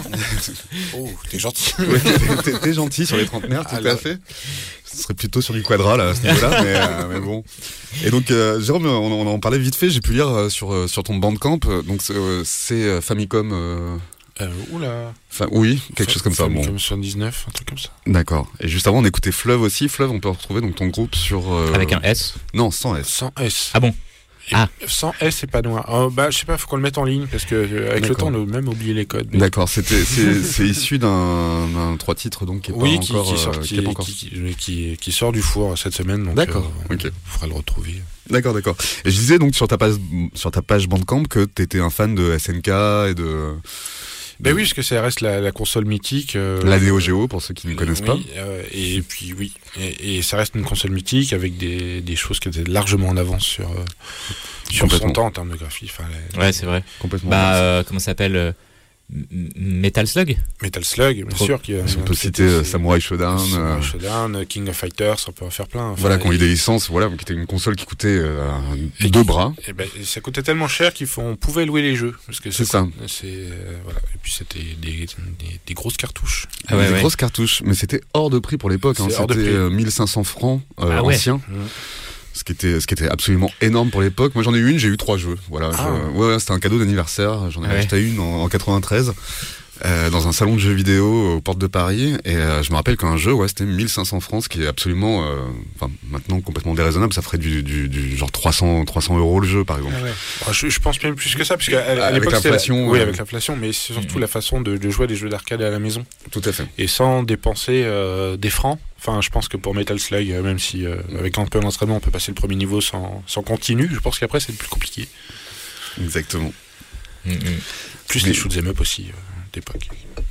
Oh, t'es gentil. Ouais, t'es- t'es, t'es gentil sur les trentenaires, tout Alors. à fait. Ce serait plutôt sur du quadra là à ce niveau-là, mais, euh, mais bon. Et donc euh, Jérôme, on, on en parlait vite fait. J'ai pu lire euh, sur euh, sur ton Bandcamp. euh, Donc c'est, euh, c'est euh, Famicom. Euh, Euh, oula. Enfin, oui, quelque chose comme ça. Bon, Comme soixante-dix-neuf, un truc comme ça. d'accord. Et juste avant, on écoutait Fleuve aussi. Fleuve, on peut retrouver donc ton groupe sur. euh, Avec un S. Non, sans S. Sans S. Ah bon? Et Ah. Sans S et pas noir. Oh, bah, je sais pas, faut qu'on le mette en ligne parce que euh, avec le D'accord. temps, on a même oublié les codes. D'accord. C'était c'est, c'est issu d'un, d'un trois titres donc qui est Oui, pas qui, encore. qui, euh, sort, qui qui, est pas encore. qui, qui, qui- qui sort du four cette semaine. donc, D'accord, euh, ok. On fera le retrouver. D'accord, d'accord. Et je disais donc sur ta page sur ta page Bandcamp que t'étais un fan de S N K et de. Ben oui, parce que ça reste la, la console mythique. Euh, La Neo Geo pour ceux qui ne connaissent oui, pas. euh, et puis oui, et, et ça reste une console mythique avec des, des choses qui étaient largement en avance sur, euh, sur son Complètement. temps en termes de graphie. Enfin, les- Ouais, c'est vrai. Complètement. Bah, euh, comment ça s'appelle euh, M- Metal Slug. Metal Slug, bien Trop- sûr. Qui, a- Si on peut qui citer était- euh, Samurai Shodown. Samurai euh, Shodown, King of Fighters, on peut en faire plein. Enfin, Voilà, qui ont eu et- des licences, voilà, qui était une console qui coûtait euh, Et deux qui- bras. Et ben, ça coûtait tellement cher qu'il faut, on pouvait louer les jeux. Parce que C'est ça. C'est, euh, voilà. Et puis c'était des, des, des grosses cartouches. Ah ouais, des ouais. grosses cartouches, mais c'était hors de prix pour l'époque. Hein, C'est hors de c'était prix. euh, mille cinq cents francs euh, Ah ouais. anciens, Mmh. ce qui était ce qui était absolument énorme pour l'époque. Moi, j'en ai eu une, j'ai eu trois jeux. Voilà, Ah. je- ouais, ouais, c'était un cadeau d'anniversaire. J'en ai Ah ouais. acheté une en, en quatre-vingt-treize. euh, dans un salon de jeux vidéo aux portes de Paris, et euh, je me rappelle qu'un jeu, ouais, c'était mille cinq cents francs, ce qui est absolument, euh, enfin maintenant complètement déraisonnable, ça ferait du, du, du genre trois cents euros le jeu par exemple. Ah ouais. Bon, je, je pense même plus que ça, parce qu'à à Avec l'époque, c'était l'inflation, la... oui, ouais. avec l'inflation, mais c'est surtout Mhm. la façon de, de jouer à des jeux d'arcade à la maison, Tout à fait. et sans dépenser euh, des francs. Enfin, je pense que pour Metal Slug, euh, même si euh, avec un peu d'entraînement, on peut passer le premier niveau sans, sans continu, je pense qu'après c'est plus compliqué. Exactement. Mm, mm. Plus Mais- les shoot'em up aussi euh, d'époque.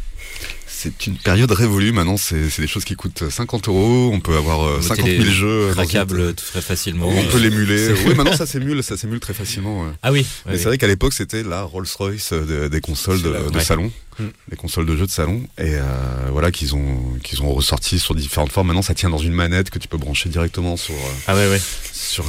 C'est une période révolue. Maintenant, c'est c'est des choses qui coûtent cinquante euros. On peut avoir euh, Vous cinquante mettez mille les jeux. dans une- Craquable très facilement. On peut Euh, l'émuler. c'est- Oui, maintenant ça s'émule, ça s'émule très facilement. ouais. Ah oui. Mais ouais, c'est oui. vrai qu'à l'époque, c'était la Rolls-Royce des, des consoles de, C'est la- de ouais. salon, Mm. des consoles de jeux de salon, et euh, voilà qu'ils ont qu'ils ont ressorti sur différentes formes. Maintenant, ça tient dans une manette que tu peux brancher directement sur euh, Ah ouais, ouais. sur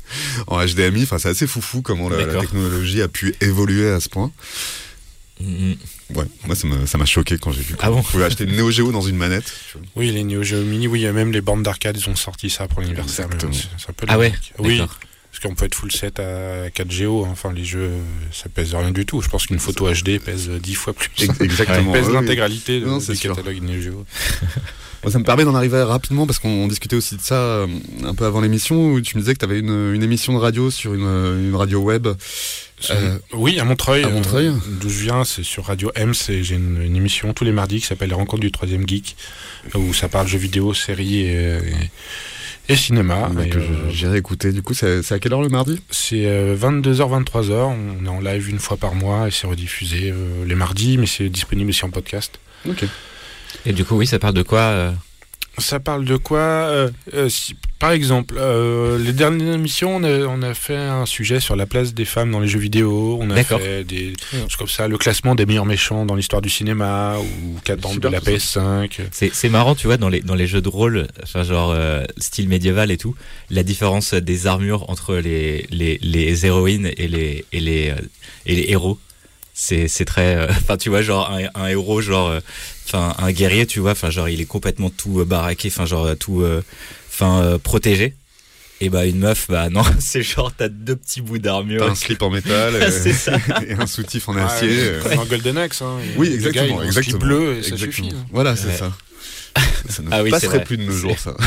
en H D M I. Enfin, c'est assez foufou comment la, la D'accord. technologie a pu évoluer à ce point. Mm, mm. Ouais, moi ça m'a ça m'a choqué quand j'ai vu. Ah bon? On pouvait acheter une Neo Geo dans une manette. Oui, les Neo Geo Mini, oui, il y a même les bornes d'arcade, ils ont sorti ça pour l'anniversaire. mais Exactement. C'est c'est un peu Ah ouais. l'arnaque. Oui, D'accord. parce qu'on peut être full set à quatre Go, hein. Enfin les jeux, ça pèse rien du tout. Je pense qu'une photo H D pèse dix fois plus. Ex- Exactement. pèse ouais, oui. l'intégralité de- Non, du c'est sûr. catalogue Neo Geo. Bon, ça me permet d'en arriver rapidement parce qu'on discutait aussi de ça euh, un peu avant l'émission où tu me disais que tu avais une, une émission de radio sur une, une radio web. Euh, Oui, à Montreuil. à Montreuil. euh, D'où je viens, c'est sur Radio M. c'est- J'ai une, une émission tous les mardis qui s'appelle Les Rencontres du Troisième Geek, où ça parle jeux vidéo, séries et, et, et cinéma. bah, Et, que euh, je- j'irai écouter. Du coup, c'est c'est à quelle heure le mardi? c'est euh, vingt-deux heures, vingt-trois heures. On est en live une fois par mois et c'est rediffusé euh, les mardis, mais c'est disponible aussi en podcast. Ok. Et du coup, oui, ça parle de quoi euh Ça parle de quoi euh, euh, si- Par exemple, euh, les dernières émissions, on a, on a fait un sujet sur la place des femmes dans les jeux vidéo. On a D'accord. fait des choses comme ça, le classement des meilleurs méchants dans l'histoire du cinéma ou qu'attendre de Super, la tout ça. P S cinq. C'est c'est marrant, tu vois, dans les dans les jeux de rôle, enfin genre euh, style médiéval et tout, la différence des armures entre les les les héroïnes et les et les euh, et les héros. C'est c'est très euh, enfin tu vois genre un, un héros genre euh, enfin un guerrier, tu vois, enfin genre il est complètement tout euh, baraqué, enfin genre euh, tout euh, enfin euh, protégé. Et bah une meuf, bah non, c'est genre t'as deux petits bouts d'armure. T'as un slip en métal et, C'est ça. et un soutif en Ouais, acier. euh. Comme dans Golden Axe. Hein. Oui, Le exactement, gars, il a un exactement. slip bleu et ça Exactement. suffit. hein. Voilà, c'est Ouais. ça. Ça ne Ah oui, c'est passerait vrai. plus de nos C'est- jours, ça.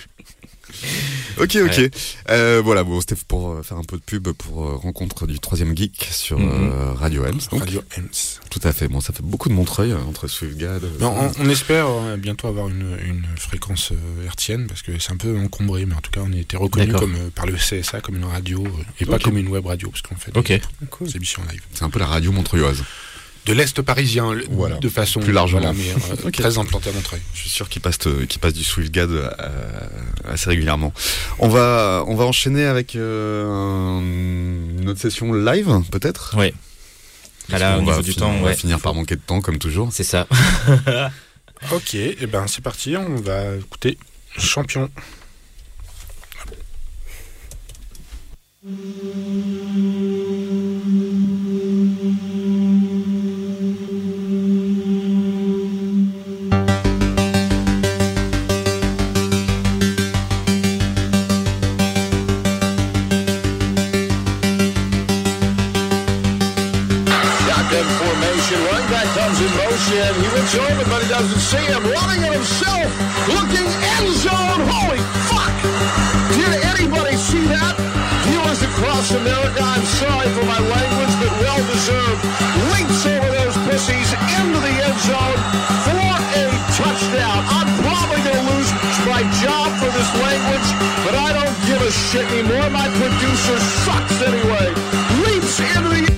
Ok, ok. Ouais. Euh, voilà, bon, c'était pour euh, faire un peu de pub pour euh, Rencontre du Troisième Geek sur Mhm. euh, Radio Ems. Donc, Radio Ems. tout à fait. Bon, ça fait beaucoup de Montreuil euh, entre Swiftgad. euh, Mais on, on espère euh, bientôt avoir une, une fréquence euh, hertzienne parce que c'est un peu encombré, mais en tout cas on a été reconnu D'accord. comme euh, par le C S A comme une radio euh, et pas Ok. comme une web radio parce qu'on fait Ok. des émissions live. C'est un peu la radio montreuilloise. De l'Est parisien, le- Voilà. de façon Plus largement. voilà, mais, euh, Ok. très implantée à Montreuil. Je suis sûr qu'il passe, euh, qu'il passe du Swiftgad euh, assez régulièrement. On va, on va enchaîner avec euh, un- une autre session live, peut-être. Ouais. Bah là, Parce au qu'on va niveau du finir- temps, on va ouais. finir par manquer de temps, comme toujours. C'est ça. Ok, et ben c'est parti, on va écouter Champion. Shotgun formation, one guy comes in motion. He looks over, but he doesn't see him. Running it himself, looking end zone. Holy fuck! Did anybody see that? Viewers across America, I'm sorry for my language, but well deserved. Leaps over those pussies into the end zone for a touchdown. I'm probably going to lose my job for this language, but I don't give a shit anymore. My producer sucks anyway. Leaps into the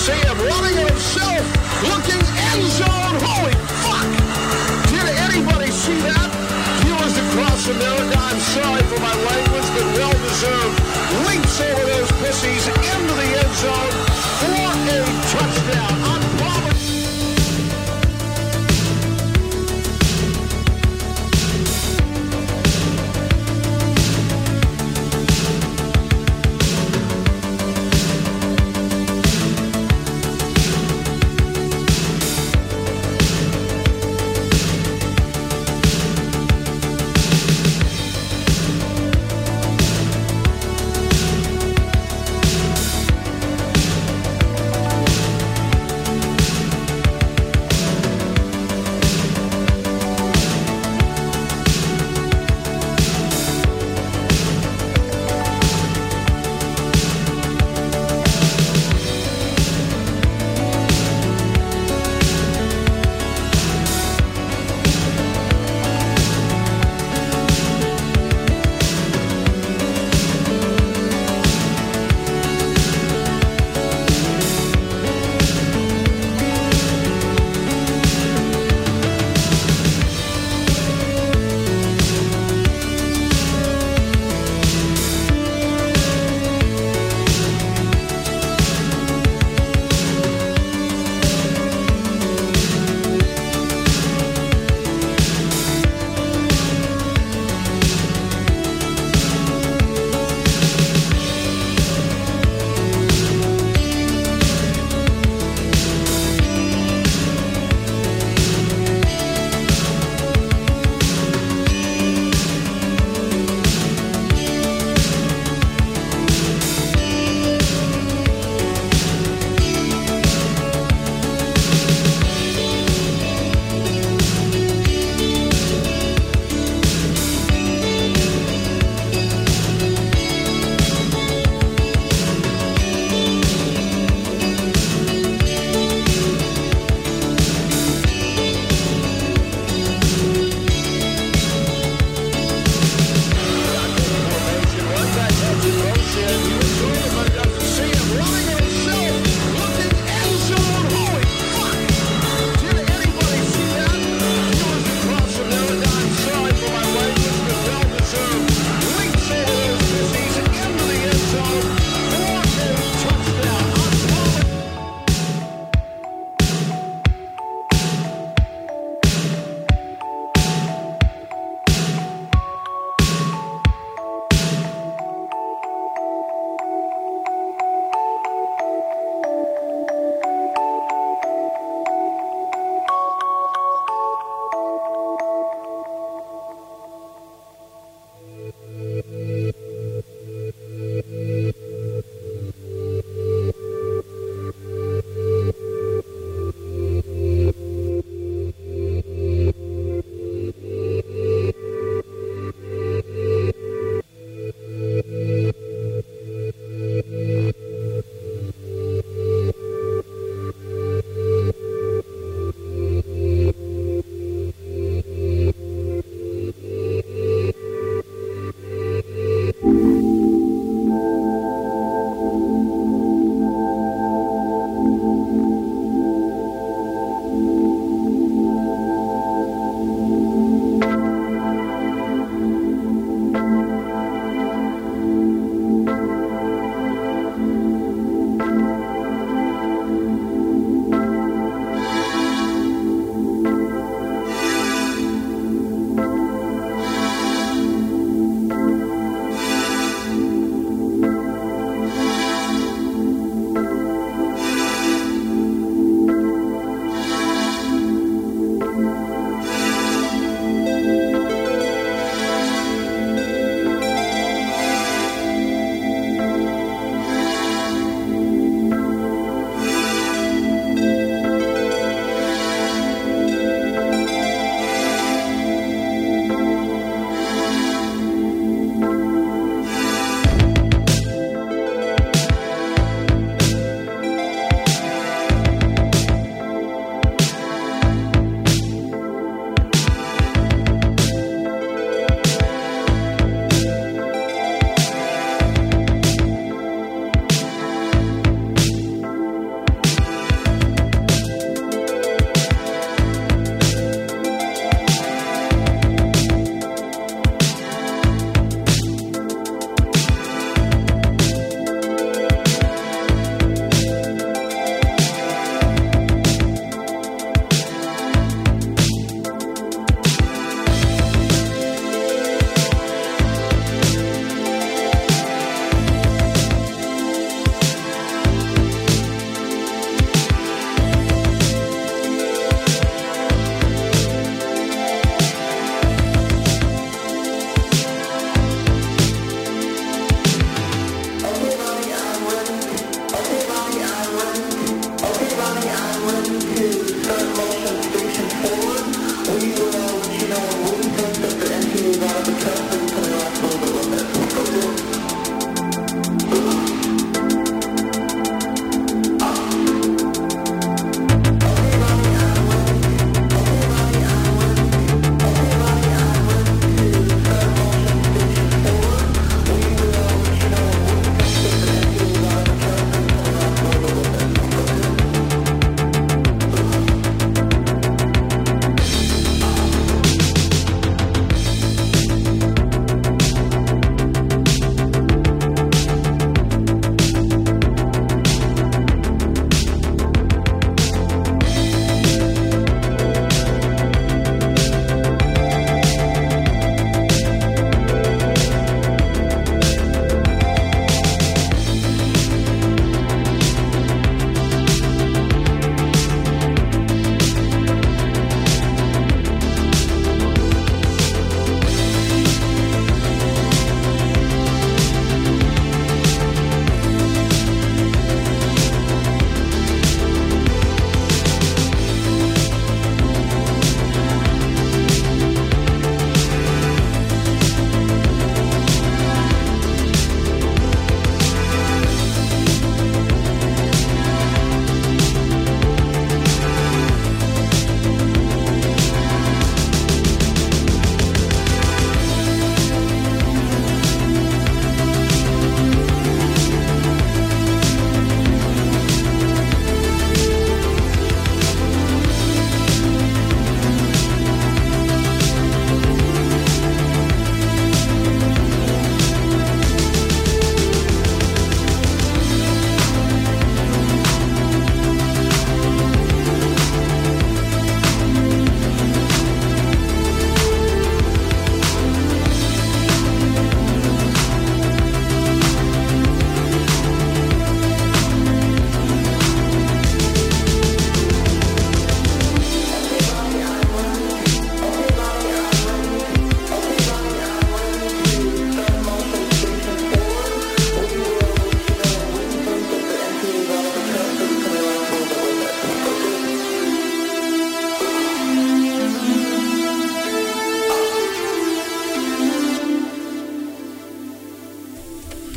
see him running it himself, looking end zone. Holy fuck! Did anybody see that? Viewers across America, I'm sorry for my language, but well deserved. Leaps over those pussies into the end zone for a touchdown. Unpromised.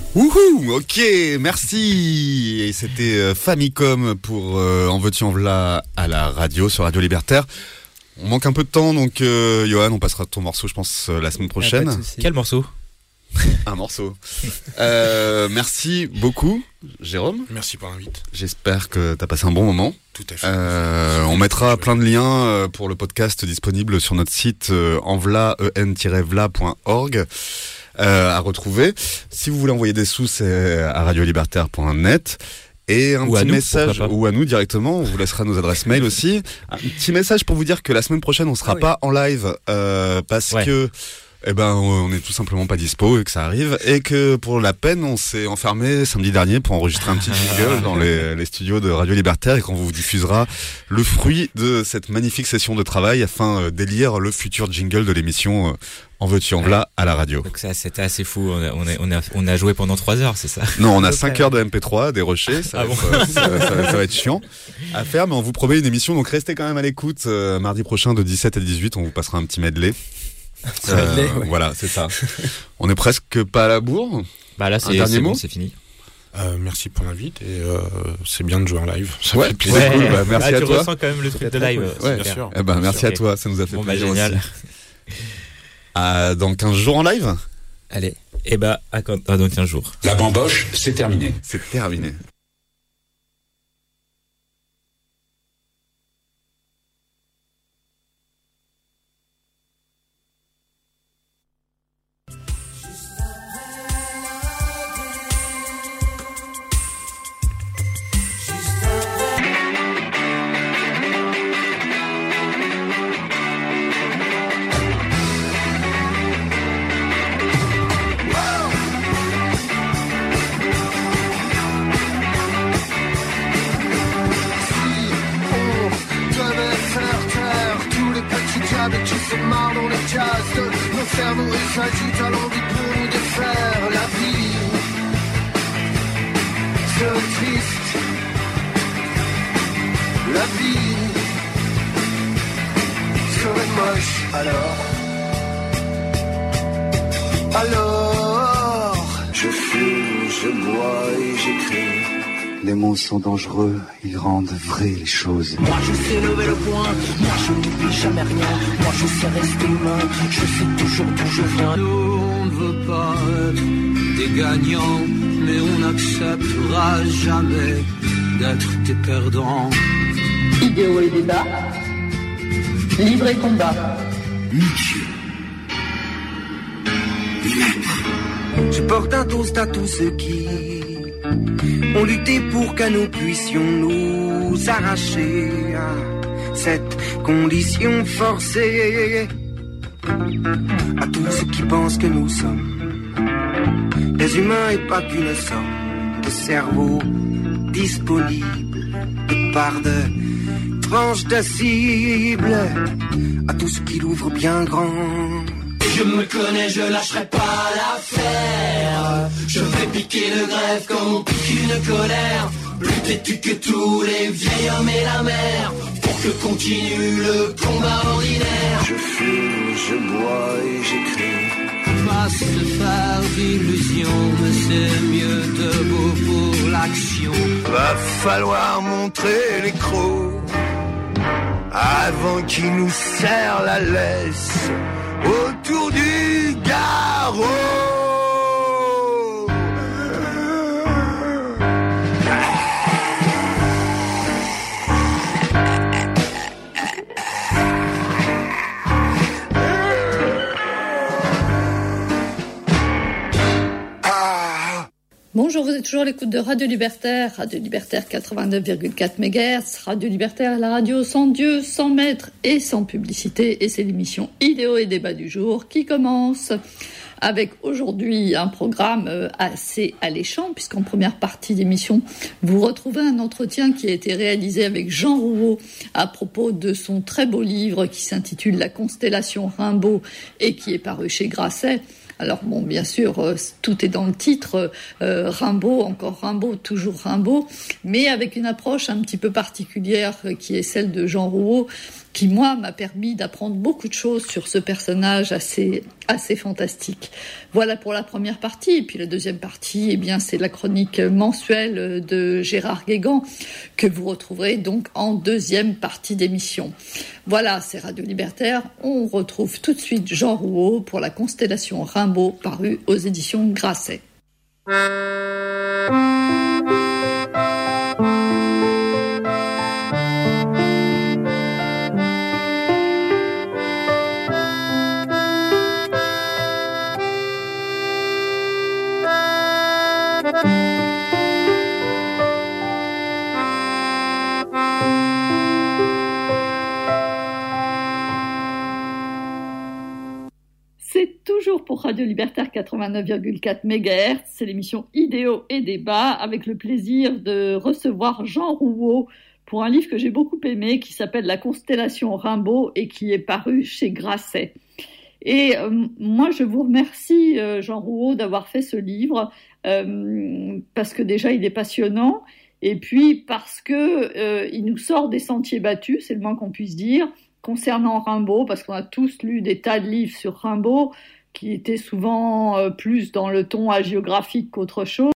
Wouhou, ok, merci. Et c'était euh, Famicom pour euh, En veux-tu en v'là à la radio, sur Radio Libertaire. On manque un peu de temps, donc euh, Johan, on passera ton morceau, je pense, euh, la semaine prochaine. Ah, pas de souci. Quel morceau? Un morceau. euh, merci beaucoup, Jérôme. Merci pour l'invite. J'espère que t'as passé un bon moment. Tout à fait. Euh, on mettra plein de liens euh, pour le podcast disponible sur notre site euh, envla, e n tiret vla point org. Euh, à retrouver. Si vous voulez envoyer des sous, c'est à radiolibertaire point net. Et un Ou à petit nous, message, pourquoi pas. ou à nous directement, on vous laissera nos adresses mail aussi. Un petit message pour vous dire que la semaine prochaine, on sera Ah oui. pas en live, euh, parce Ouais. que, eh ben, on est tout simplement pas dispo et que ça arrive. Et que pour la peine, on s'est enfermé samedi dernier pour enregistrer un petit jingle dans les, les studios de Radio Libertaire et qu'on vous diffusera le fruit de cette magnifique session de travail afin euh, d'élire le futur jingle de l'émission euh, En veux-tu en v'là à la radio. Donc ça, c'était assez fou. On a, on a, on a, on a joué pendant trois heures, c'est ça? Non, on a Ok. cinq heures de M P trois, des rochers, ça, Ah va bon. être, euh, ça, va- ça va- ça va être chiant à faire, mais on vous promet une émission, donc restez quand même à l'écoute. Euh, mardi prochain de dix-sept à dix-huit, on vous passera un petit medley. Euh, medley, ouais. Voilà, c'est ça. On est presque pas à la bourre. Bah là, Un c'est dernier c'est mot bon, c'est fini. Euh, merci pour l'invite et euh, c'est bien de jouer en live. Ça Ouais, fait plaisir. c'est cool, bah, merci ah, à tu toi. ressens quand même le truc de très live. cool. euh, Ouais, super. sûr. Eh ben, merci sûr. à toi, ça nous a fait Bon, bah, plaisir génial. aussi. À dans quinze jours en live? Allez. Et bah, à, quand- à dans quinze jours. La bamboche, c'est terminé. C'est terminé. devait faire taire tous les petits diables qui se marrent dans les cases de nos cerveaux et s'agitent à l'envie pour nous défaire. La vie serait triste. La vie serait moche. Alors, alors, je fume, je bois et j'écris. Les mots sont dangereux, ils rendent vraies les choses. Moi je sais lever le poing, moi je n'oublie jamais rien. Moi je sais rester humain, je sais toujours d'où je viens. Nous, on ne veut pas être des gagnants, mais on n'acceptera jamais d'être des perdants. Idéo et débat, livre et combat. Je porte un toast à tous ceux qui ont lutté pour que nous puissions nous arracher à cette condition forcée. À tous ceux qui pensent que nous sommes des humains et pas qu'une somme de cerveaux disponibles de part de tranches de cible. À tous ceux qui l'ouvrent bien grand. Je me connais, je lâcherai pas l'affaire. Je vais piquer le greffe comme on pique une colère. Plus têtu que tous les vieils hommes et la mer. Pour que continue le combat ordinaire. Je fume, je bois et j'écris. Pas se faire d'illusions, mais c'est mieux debout pour l'action. Va falloir montrer les crocs avant qu'ils nous serrent la laisse autour du garrot. Bonjour, vous êtes toujours à l'écoute de Radio Libertaire, Radio Libertaire quatre-vingt-neuf virgule quatre mégahertz, Radio Libertaire, la radio sans Dieu, sans maître et sans publicité. Et c'est l'émission Idéo et débat du jour qui commence avec aujourd'hui un programme assez alléchant, puisqu'en première partie d'émission, vous retrouvez un entretien qui a été réalisé avec Jean Rouault à propos de son très beau livre qui s'intitule La constellation Rimbaud et qui est paru chez Grasset. Alors bon, bien sûr, euh, tout est dans le titre, euh, Rimbaud, encore Rimbaud, toujours Rimbaud, mais avec une approche un petit peu particulière euh, qui est celle de Jean Rouault, qui, moi, m'a permis d'apprendre beaucoup de choses sur ce personnage assez, assez fantastique. Voilà pour la première partie. Et puis la deuxième partie, eh bien, c'est la chronique mensuelle de Gérard Guégan, que vous retrouverez donc en deuxième partie d'émission. Voilà, c'est Radio Libertaire. On retrouve tout de suite Jean Rouault pour la constellation Rimbaud, parue aux éditions Grasset. C'est toujours pour Radio Libertaire quatre-vingt-neuf virgule quatre mégahertz, c'est l'émission Idéaux et Débats, avec le plaisir de recevoir Jean Rouault pour un livre que j'ai beaucoup aimé, qui s'appelle La constellation Rimbaud et qui est paru chez Grasset. Et euh, moi, je vous remercie, euh, Jean Rouault, d'avoir fait ce livre, euh, parce que déjà, il est passionnant, et puis parce que euh, il nous sort des sentiers battus, c'est le moins qu'on puisse dire, concernant Rimbaud, parce qu'on a tous lu des tas de livres sur Rimbaud, qui étaient souvent euh, plus dans le ton hagiographique qu'autre chose.